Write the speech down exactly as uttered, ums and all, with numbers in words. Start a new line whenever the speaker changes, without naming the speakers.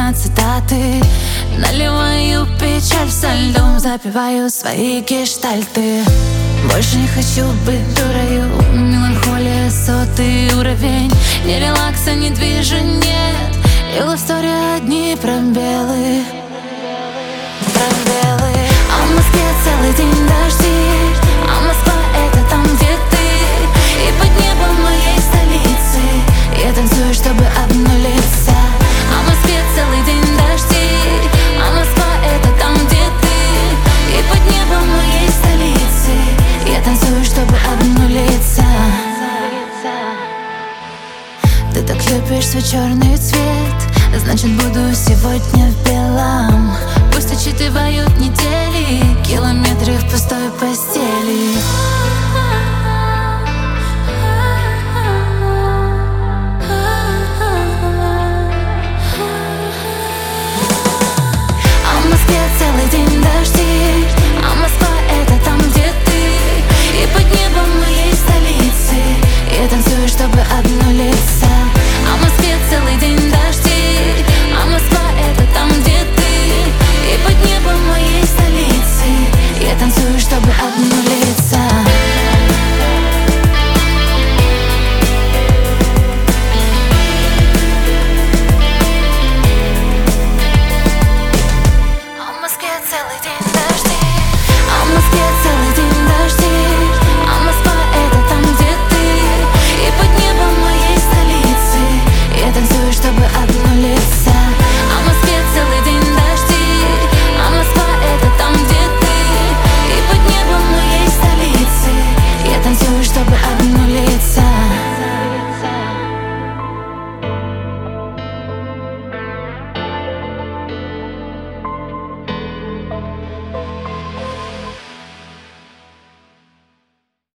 на цитаты. Наливаю печаль со льдом, запиваю свои гештальты. Больше не хочу быть дурою, меланхолия сотый уровень. Ни релакса, ни движения, и в лавсторе одни пробелы. Пробелы. А в Москве целый день дожди, а Москва это там, где ты. И под небом моей столицы я танцую, чтобы обнулиться. А в Москве целый день дожди, а Москва это там, где ты. И под небом моей столицы я танцую, чтобы обнулиться. Ты так любишь свой черный цвет, значит буду сегодня в белом. Пусть отчитывают недели, километры в пустой постели. А в Москве целый день дожди, а Москва это там, где ты. И под небом моей столицы я танцую, чтобы обнулиться. А в Москве целый день дожди, а Москва это там, где ты. И под небом моей столицы я танцую, чтобы обнулиться.